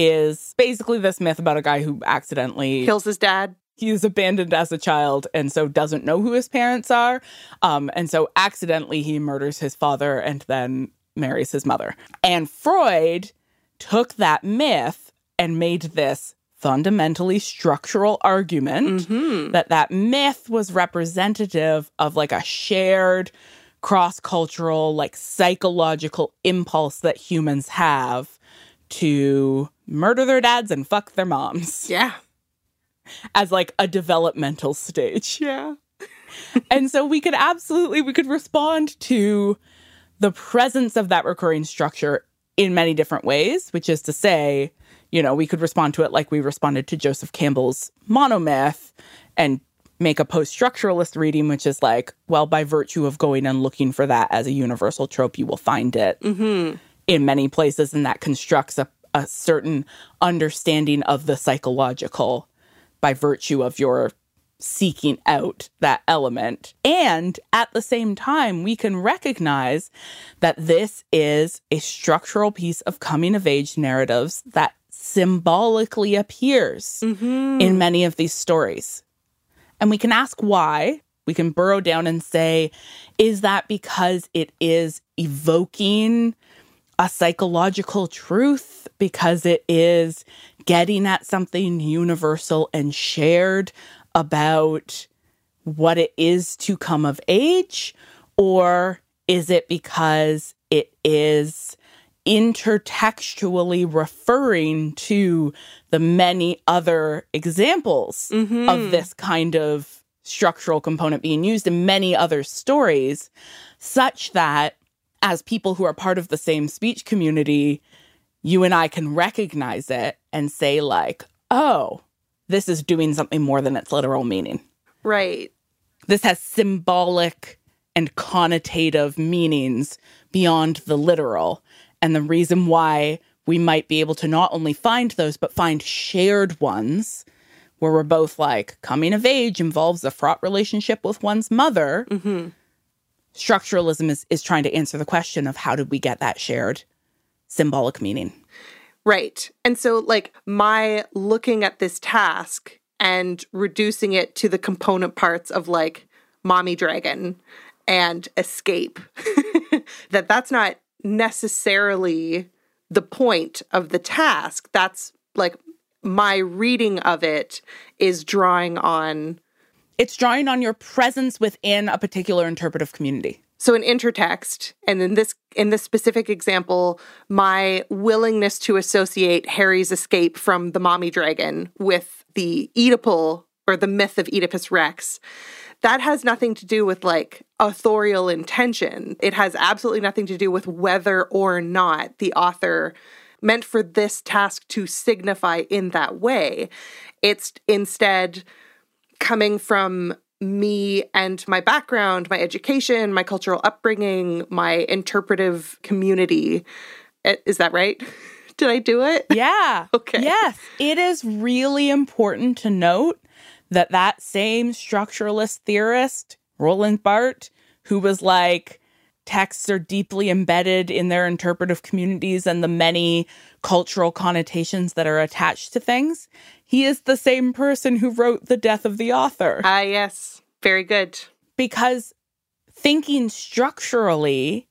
is basically this myth about a guy who accidentally kills his dad. He is abandoned as a child and so doesn't know who his parents are. Um, and so accidentally he murders his father and then marries his mother. And Freud took that myth and made this fundamentally structural argument mm-hmm. that that myth was representative of like a shared cross-cultural, like psychological impulse that humans have to murder their dads and fuck their moms. Yeah. As like a developmental stage. Yeah. And so we could absolutely, we could respond to the presence of that recurring structure in many different ways, which is to say, you know, we could respond to it like we responded to Joseph Campbell's monomyth and make a post-structuralist reading, which is like, well, by virtue of going and looking for that as a universal trope, you will find it mm-hmm. in many places. And that constructs a, a certain understanding of the psychological by virtue of your seeking out that element. And at the same time, we can recognize that this is a structural piece of coming-of-age narratives that symbolically appears mm-hmm. in many of these stories. And we can ask why. We can burrow down and say, is that because it is evoking a psychological truth? Because it is getting at something universal and shared about what it is to come of age? Or is it because it is intertextually referring to the many other examples mm-hmm. of this kind of structural component being used in many other stories, such that as people who are part of the same speech community, you and I can recognize it and say like, oh, this is doing something more than its literal meaning. Right. This has symbolic and connotative meanings beyond the literal. And the reason why we might be able to not only find those, but find shared ones where we're both like, coming of age involves a fraught relationship with one's mother. Mm-hmm. Structuralism is, is trying to answer the question of how did we get that shared symbolic meaning? Right. And so, like, my looking at this task and reducing it to the component parts of, like, mommy dragon and escape, that that's not necessarily the point of the task. That's, like, my reading of it is drawing on It's drawing on your presence within a particular interpretive community. So in intertext, and in this in this specific example, my willingness to associate Harry's escape from the mommy dragon with the Oedipal, or the myth of Oedipus Rex, that has nothing to do with like authorial intention. It has absolutely nothing to do with whether or not the author meant for this task to signify in that way. It's instead coming from me and my background, my education, my cultural upbringing, my interpretive community. Is that right? Did I do it? Yeah. Okay. Yes. It is really important to note that that same structuralist theorist, Roland Barthes, who was like, texts are deeply embedded in their interpretive communities and the many cultural connotations that are attached to things. He is the same person who wrote The Death of the Author. Ah, yes. Very good. Because thinking structurally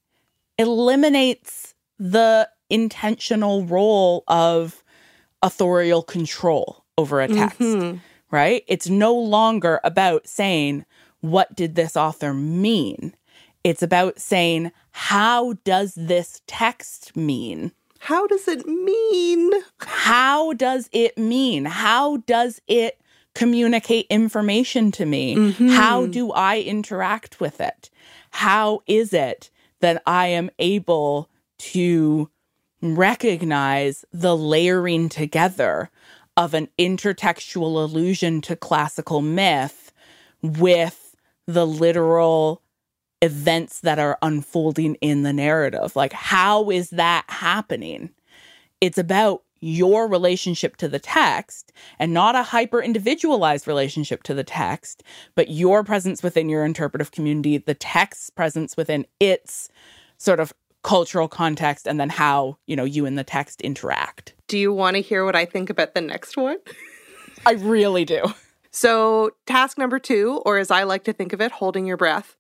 eliminates the intentional role of authorial control over a text, mm-hmm. right? It's no longer about saying, what did this author mean? It's about saying, how does this text mean? How does it mean? How does it mean? How does it communicate information to me? Mm-hmm. How do I interact with it? How is it that I am able to recognize the layering together of an intertextual allusion to classical myth with the literal events that are unfolding in the narrative? Like, how is that happening? It's about your relationship to the text, and not a hyper-individualized relationship to the text, but your presence within your interpretive community, the text's presence within its sort of cultural context, and then how, you know, you and the text interact. Do you want to hear what I think about the next one? I really do. So task number two, or as I like to think of it, holding your breath.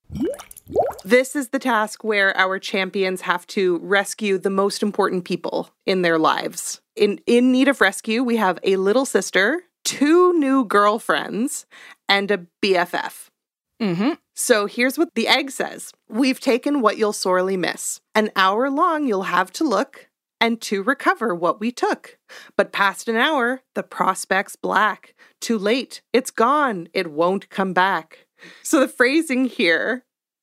This is the task where our champions have to rescue the most important people in their lives. In, in need of rescue, we have a little sister, two new girlfriends, and a B F F. Mm-hmm. So here's what the egg says. We've taken what you'll sorely miss. An hour long you'll have to look and to recover what we took. But past an hour, the prospect's black. Too late, it's gone, it won't come back. So the phrasing here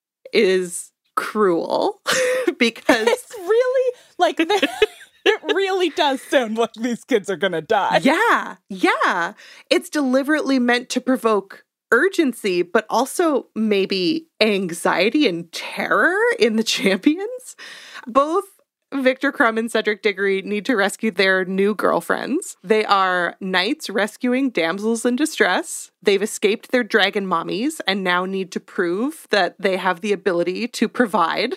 is cruel because it's really like it really does sound like these kids are gonna die. Yeah, yeah. It's deliberately meant to provoke urgency, but also maybe anxiety and terror in the champions. Both Victor Crumb and Cedric Diggory need to rescue their new girlfriends. They are knights rescuing damsels in distress. They've escaped their dragon mommies and now need to prove that they have the ability to provide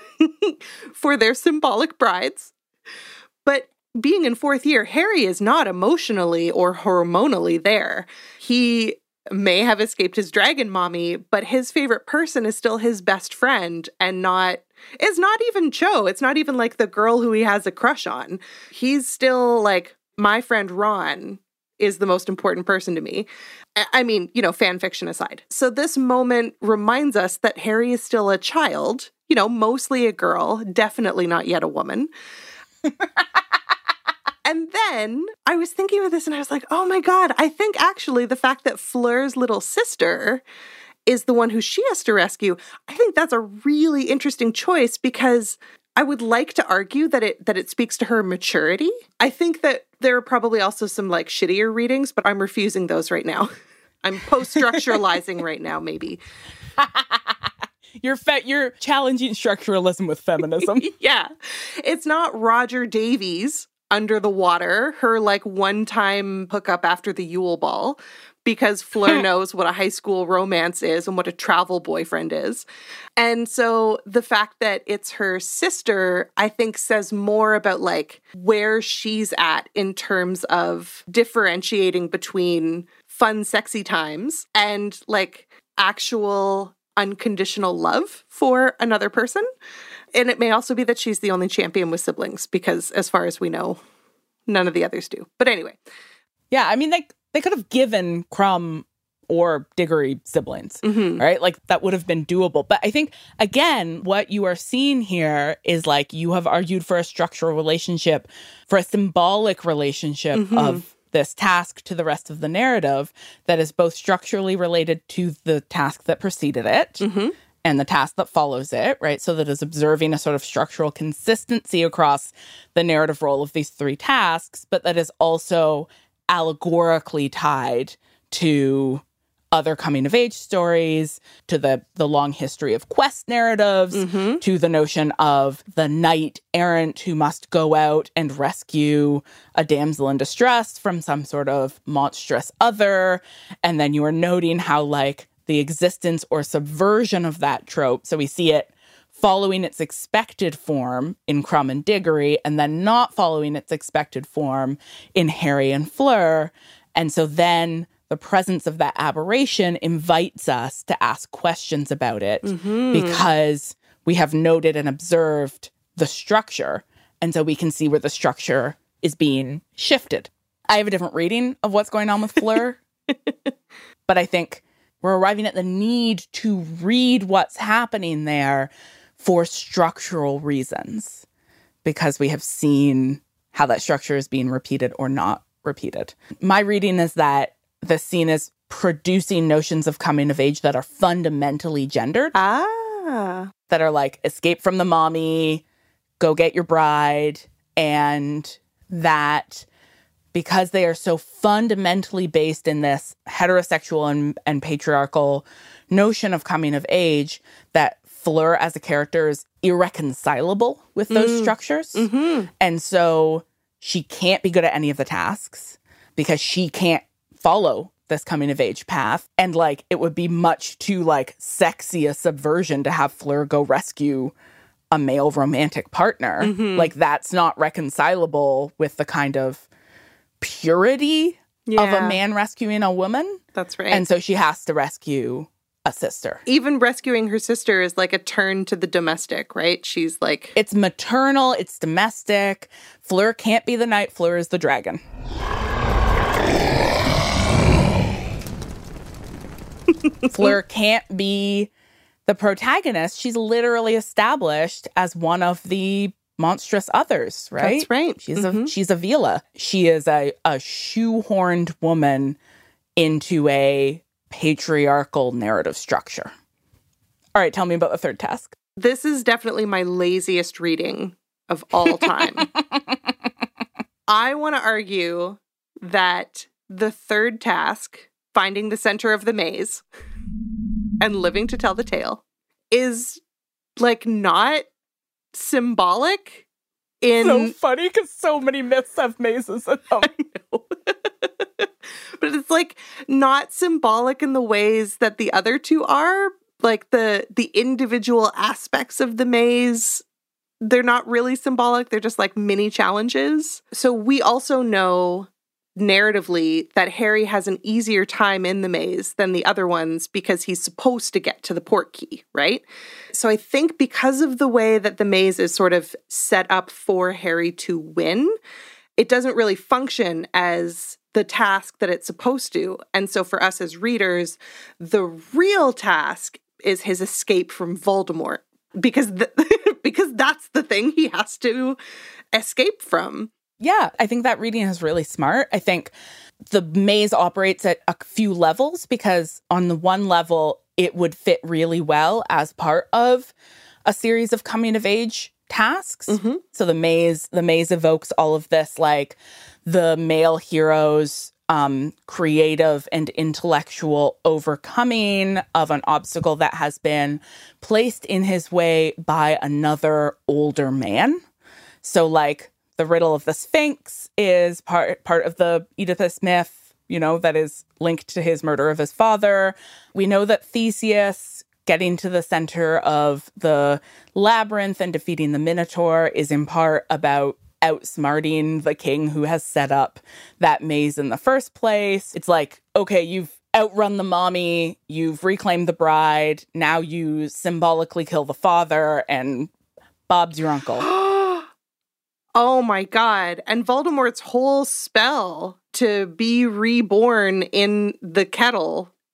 for their symbolic brides. But being in fourth year, Harry is not emotionally or hormonally there. He may have escaped his dragon mommy, but his favorite person is still his best friend and not It's not even Cho. It's not even like the girl who he has a crush on. He's still like, my friend Ron is the most important person to me. I mean, you know, fan fiction aside. So this moment reminds us that Harry is still a child, you know, mostly a girl, definitely not yet a woman. And then I was thinking of this and I was like, oh my God, I think actually the fact that Fleur's little sister is the one who she has to rescue, I think that's a really interesting choice because I would like to argue that it that it speaks to her maturity. I think that there are probably also some like shittier readings, but I'm refusing those right now. I'm post-structuralizing right now, maybe. You're fe- you're challenging structuralism with feminism. Yeah. It's not Roger Davies under the water, her like one-time hookup after the Yule Ball, because Fleur knows what a high school romance is and what a travel boyfriend is. And so the fact that it's her sister, I think says more about like where she's at in terms of differentiating between fun, sexy times and like actual unconditional love for another person. And it may also be that she's the only champion with siblings because as far as we know, none of the others do. But anyway. Yeah, I mean, they, they could have given Crumb or Diggory siblings, Mm-hmm. right? Like that would have been doable. But I think, again, what you are seeing here is like you have argued for a structural relationship, for a symbolic relationship Mm-hmm. of this task to the rest of the narrative that is both structurally related to the task that preceded it Mm-hmm. and the task that follows it, right? So that is observing a sort of structural consistency across the narrative role of these three tasks, but that is also allegorically tied to other coming-of-age stories, to the, the long history of quest narratives, Mm-hmm. to the notion of the knight errant who must go out and rescue a damsel in distress from some sort of monstrous other. And then you are noting how, like, the existence or subversion of that trope, so we see it following its expected form in Crumb and Diggory, and then not following its expected form in Harry and Fleur. And so then the presence of that aberration invites us to ask questions about it Mm-hmm. because we have noted and observed the structure. And so we can see where the structure is being shifted. I have a different reading of what's going on with Fleur, but I think we're arriving at the need to read what's happening there for structural reasons because we have seen how that structure is being repeated or not repeated. My reading is that the scene is producing notions of coming of age that are fundamentally gendered, Ah. that are like escape from the mommy, go get your bride, and that because they are so fundamentally based in this heterosexual and, and patriarchal notion of coming of age, that Fleur as a character is irreconcilable with those Mm. structures. Mm-hmm. And so she can't be good at any of the tasks because she can't follow this coming of age path. And like, it would be much too like sexy a subversion to have Fleur go rescue a male romantic partner. Mm-hmm. Like, that's not reconcilable with the kind of purity of Yeah. a man rescuing a woman. That's right. And so she has to rescue a sister. Even rescuing her sister is like a turn to the domestic, right? She's like, It's maternal, it's domestic. Fleur can't be the knight, Fleur is the dragon. Fleur can't be the protagonist. She's literally established as one of the monstrous others, right? That's right. She's Mhm. a she's a Vila. She is a, a shoehorned woman into a patriarchal narrative structure. All right, tell me about the third task. this is definitely my laziest reading of all time. I want to argue that the third task, finding the center of the maze and living to tell the tale, is like not symbolic in So funny because so many myths have mazes in them. but it's like not symbolic in the ways that the other two are. Like the the individual aspects of the maze, they're not really symbolic. They're just like mini challenges. So we also know narratively that Harry has an easier time in the maze than the other ones because he's supposed to get to the port key, right? So I think because of the way that the maze is sort of set up for Harry to win, it doesn't really function as the task that it's supposed to. And so for us as readers, the real task is his escape from Voldemort because th- because that's the thing he has to escape from. Yeah, I think that reading is really smart. I think the maze operates at a few levels because on the one level, it would fit really well as part of a series of coming of age tasks. Mm-hmm. So the maze, the maze evokes all of this, like the male hero's um, creative and intellectual overcoming of an obstacle that has been placed in his way by another older man. So like the riddle of the Sphinx is part part of the Oedipus myth, you know, that is linked to his murder of his father. We know that Theseus getting to the center of the labyrinth and defeating the Minotaur is in part about outsmarting the king who has set up that maze in the first place. It's like, okay, you've outrun the mommy, you've reclaimed the bride, now you symbolically kill the father, and Bob's your uncle. Oh my God. And Voldemort's whole spell to be reborn in the kettle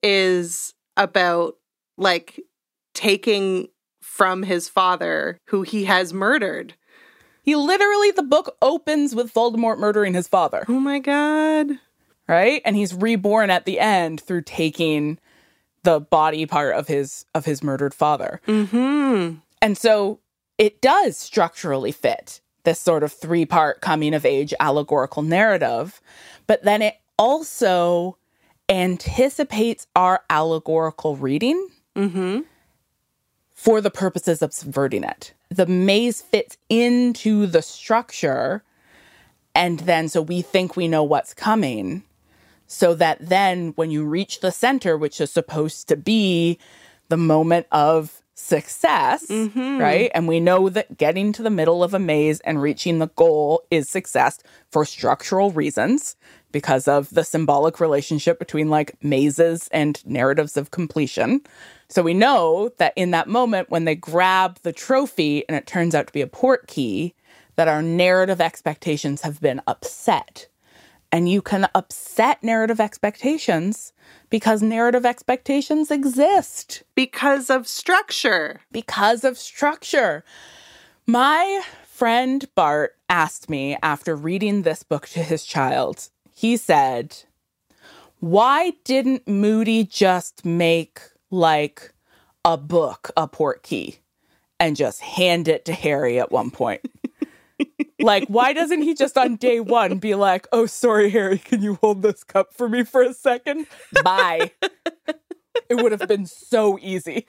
is about, like, taking from his father who he has murdered. He literally, the book opens with Voldemort murdering his father. Oh my God. Right? And he's reborn at the end through taking the body part of his of his murdered father. Mm-hmm. And so it does structurally fit this sort of three-part coming-of-age allegorical narrative, but then it also anticipates our allegorical reading Mm-hmm. for the purposes of subverting it. The maze fits into the structure, and then so we think we know what's coming, so that then when you reach the center, which is supposed to be the moment of success, Mm-hmm. right? And we know that getting to the middle of a maze and reaching the goal is success for structural reasons, because of the symbolic relationship between like mazes and narratives of completion. So we know that in that moment when they grab the trophy and it turns out to be a port key, that our narrative expectations have been upset. And you can upset narrative expectations because narrative expectations exist. Because of structure. Because of structure. My friend Bart asked me after reading this book to his child, he said, why didn't Moody just make like a book a port key and just hand it to Harry at one point? Like, why doesn't he just on day one be like, oh, sorry, Harry, can you hold this cup for me for a second? Bye. It would have been so easy.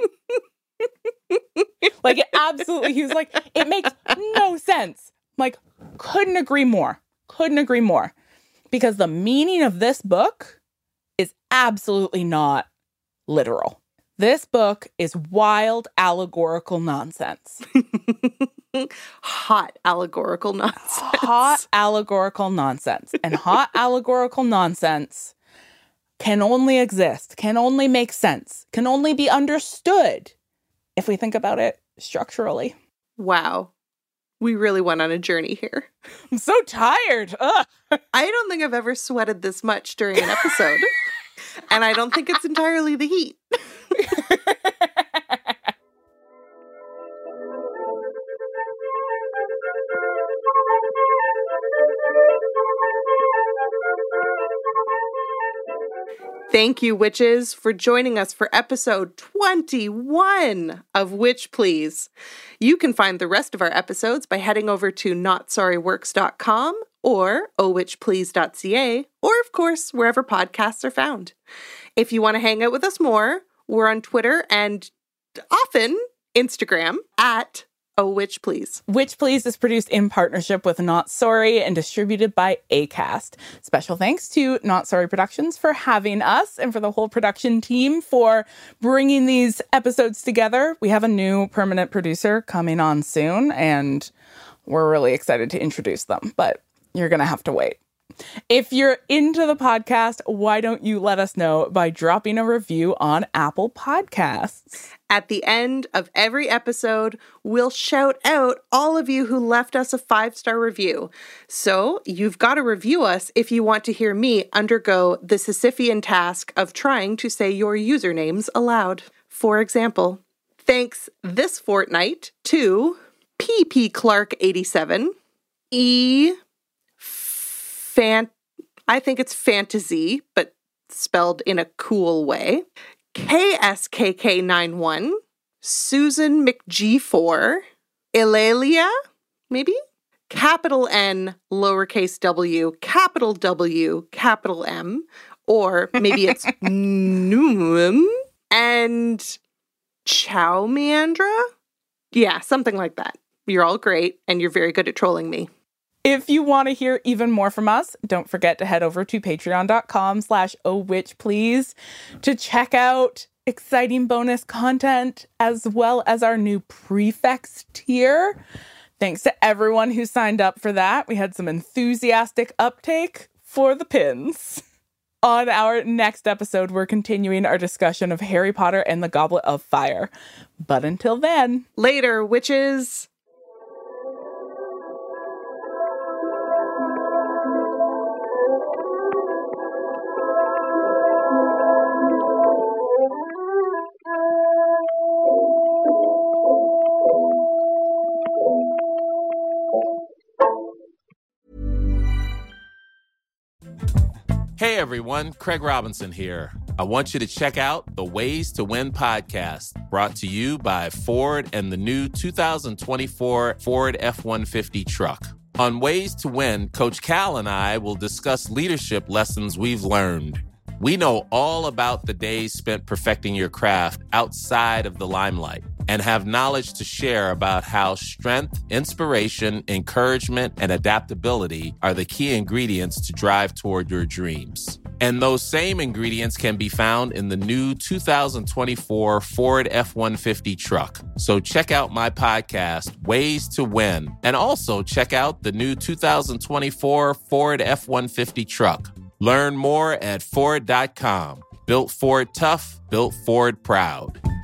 Like, it absolutely, he was like, it makes no sense. Like, couldn't agree more. Couldn't agree more. Because the meaning of this book is absolutely not literal. This book is wild allegorical nonsense. Hot allegorical nonsense. Hot allegorical nonsense. And hot allegorical nonsense can only exist, can only make sense, can only be understood if we think about it structurally. Wow. We really went on a journey here. I'm so tired. Ugh. I don't think I've ever sweated this much during an episode. And I don't think it's entirely the heat. Thank you, witches, for joining us for episode twenty-one of Witch Please. You can find the rest of our episodes by heading over to not sorry works dot com or oh witch please dot c a, or, of course, wherever podcasts are found. If you want to hang out with us more, we're on Twitter and often Instagram at Oh Witch Please. Witch Please is produced in partnership with Not Sorry and distributed by Acast. Special thanks to Not Sorry Productions for having us and for the whole production team for bringing these episodes together. We have a new permanent producer coming on soon, and we're really excited to introduce them, but you're going to have to wait. If you're into the podcast, why don't you let us know by dropping a review on Apple Podcasts? At the end of every episode, we'll shout out all of you who left us a five-star review. So you've got to review us if you want to hear me undergo the Sisyphean task of trying to say your usernames aloud. For example, thanks this fortnight to P P Clark eighty-seven, E... Fan- I think it's fantasy, but spelled in a cool way. K S K K ninety-one, Susan McG four, Ilalia, maybe? Capital N, lowercase w, capital W, capital M, or maybe it's Noom, and Chow Meandra? Yeah, something like that. You're all great, and you're very good at trolling me. If you want to hear even more from us, don't forget to head over to patreon.com slash oh witch please to check out exciting bonus content as well as our new prefects tier. Thanks to everyone who signed up for that. We had some enthusiastic uptake for the pins. On our next episode, we're continuing our discussion of Harry Potter and the Goblet of Fire. But until then, later, witches! Hey everyone, Craig Robinson here. I want you to check out the Ways to Win podcast, brought to you by Ford and the new two thousand twenty-four Ford F one fifty truck. On Ways to Win, Coach Cal and I will discuss leadership lessons we've learned. We know all about the days spent perfecting your craft outside of the limelight and have knowledge to share about how strength, inspiration, encouragement, and adaptability are the key ingredients to drive toward your dreams. And those same ingredients can be found in the new two thousand twenty-four Ford F one fifty truck. So check out my podcast, Ways to Win, and also check out the new two thousand twenty-four Ford F one fifty truck. Learn more at Ford dot com. Built Ford tough, built Ford proud.